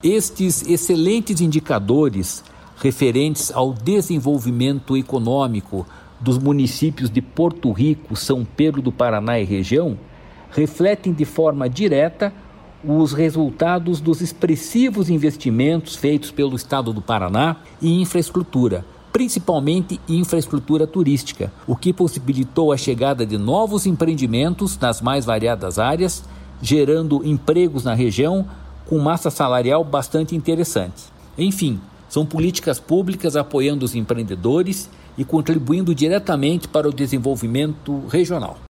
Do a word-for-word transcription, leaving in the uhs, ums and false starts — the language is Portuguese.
Estes excelentes indicadores referentes ao desenvolvimento econômico dos municípios de Porto Rico, São Pedro do Paraná e região refletem de forma direta os resultados dos expressivos investimentos feitos pelo Estado do Paraná em infraestrutura, principalmente infraestrutura turística, o que possibilitou a chegada de novos empreendimentos nas mais variadas áreas, gerando empregos na região com massa salarial bastante interessante. Enfim, são políticas públicas apoiando os empreendedores e contribuindo diretamente para o desenvolvimento regional.